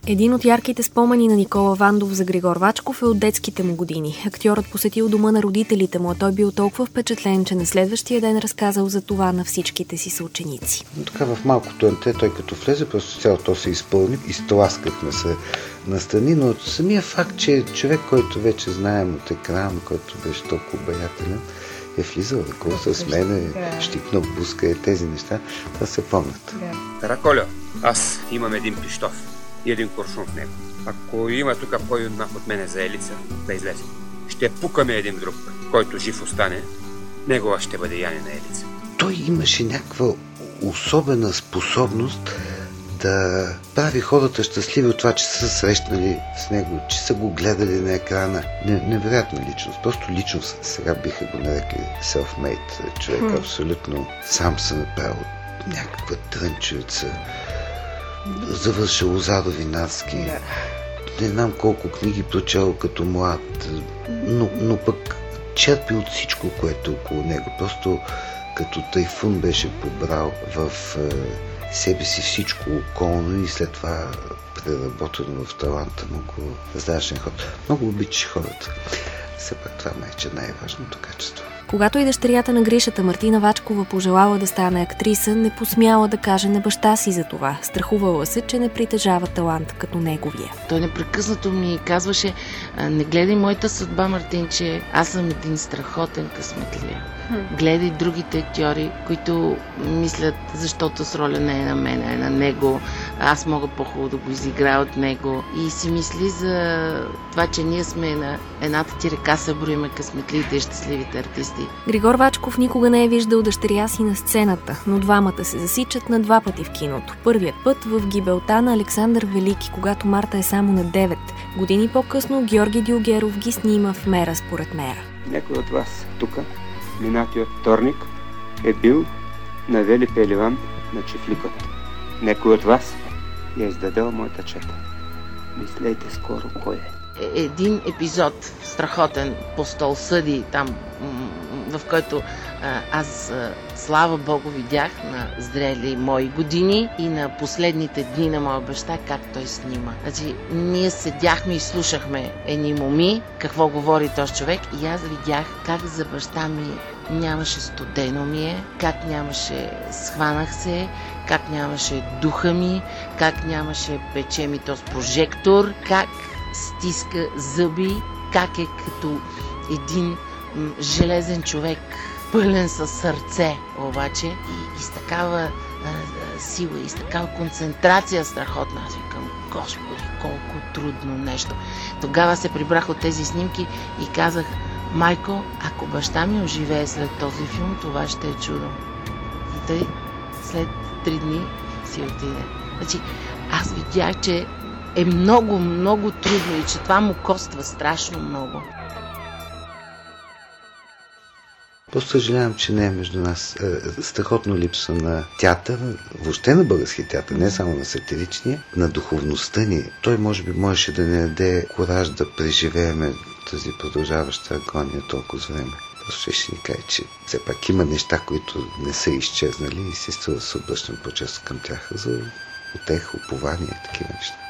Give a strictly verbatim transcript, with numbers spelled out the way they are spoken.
Един от ярките спомени на Никола Вандов за Григор Вачков е от детските му години. Актьорът посетил дома на родителите му, а той бил толкова впечатлен, че на следващия ден разказал за това на всичките си съученици. Така в малкото анте, той като влезе, просто цялото се изпълни, изтласкахме се настрани, но самия факт, че човек, който вече знаем от екрана, който беше толкова обаятелен, е влизал ръкова с мене, щипна буска, е тези неща, това се помнят. Караколя, аз имам един пищов и един куршум в него. Ако има тук по-юнак от мене за елица, да излезе. Ще пукаме един друг, който жив остане, негова ще бъде Яне на елица. Той имаше някаква особена способност да прави хората щастливи от това, че са срещнали с него, че са го гледали на екрана. Невероятна личност. Просто личност. Сега биха го нарекли self-made човек. Hmm. Абсолютно сам се направил някаква трънчевица. Завършил Лозаро Винарски. Yeah. Не знам колко книги прочел като млад, но, но пък черпи от всичко, което е около него. Просто като тайфун беше побрал в е, себе си всичко околно и след това преработено в таланта му го раздаваше ход. Много обичаше хората. Все пак това майче най-важното качество. Когато и дъщерята на Гришата Мартина Вачкова пожелала да стане актриса, не посмяла да каже на баща си за това. Страхувала се, че не притежава талант като неговия. Той непрекъснато ми казваше: не гледай моята съдба, Мартинче, аз съм един страхотен късметлия. Гледай другите актьори, които мислят, защото с роля не е на мен, а е на него, аз мога по-хубаво да го изиграя от него. И си мисли за това, че ние сме на едната ти река, се броиме късметлиите и щастливите артисти. Григор Вачков никога не е виждал дъщеря си на сцената, но двамата се засичат на два пъти в киното. Първият път в Гибелта на Александър Велики, когато Марта е само на девет. Години по-късно Георги Дилгеров ги снима в Мера според Мера. Някой от вас тук, минатия вторник, е бил на Вели Пеливан на Чифликът. Някой от вас е издадел моята чета. Мислете скоро кой е. Един епизод страхотен по стол съди там, в който аз, слава Богу, видях на зрели мои години и на последните дни на моя баща как той снима. Значи, ние седяхме и слушахме едни моми, какво говори този човек, и аз видях как за баща ми нямаше студено ми е, как нямаше схванах се, как нямаше духа ми, как нямаше пече ми то с прожектор, как стиска зъби, как е като един м, железен човек, пълен със сърце, обаче и, и с такава а, а, сила, и с такава концентрация страхотна. Аз викам: Господи, колко трудно нещо. Тогава се прибрах от тези снимки и казах: майко, ако баща ми оживее след този филм, това ще е чудо. И тъй след три дни си отиде. Значи, аз видях, че е много, много трудно и че това му коства страшно много. Просто съжалявам, че не е между нас. Е, страхотно липса на театър, въобще на български театър, не само на сатиричния, на духовността ни. Той може би можеше да ни даде кураж да преживееме тази продължаваща агония толкова време. Просто ще ни каже, че все пак има неща, които не са изчезнали и се струва да се обръщам по-често към тях за утеха, упование и такива неща.